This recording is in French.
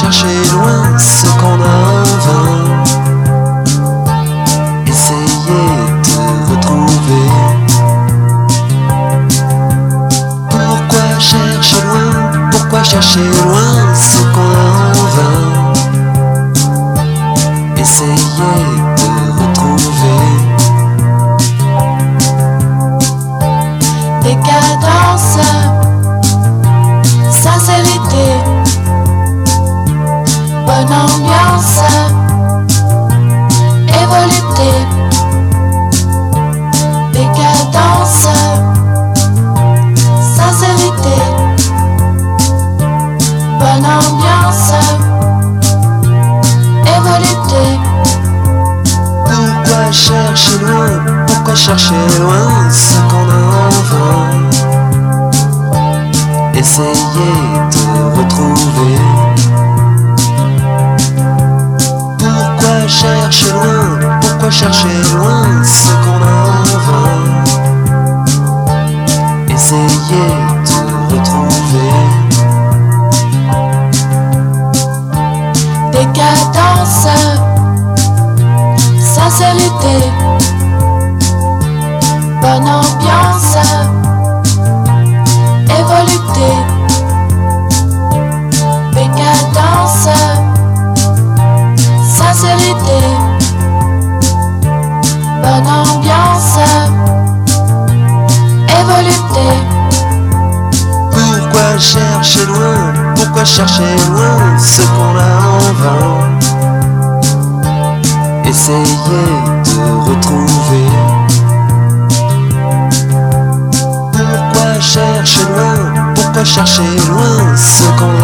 chercher loin ce qu'on a en vain? Essayer de retrouver. Pourquoi chercher loin? Pourquoi chercher loin ce qu'on a en vain? Essayer de retrouver. Décadence, sincérité, bonne ambiance et volupté. Décadence, sincérité, bonne ambiance et volupté. Pourquoi chercher loin? Pourquoi chercher loin ce qu'on a en vain? Essayer de retrouver. Pourquoi chercher loin? Pourquoi chercher loin ce qu'on a en vain? Essayer de retrouver. Décadence, sincérité, bonne ambiance et volupté. Décadence, sincérité, bonne ambiance et volupté. Pourquoi chercher loin? Pourquoi chercher loin ce qu'on a en vain? Essayer de retrouver. Pourquoi chercher loin? Pourquoi chercher loin ce qu'on a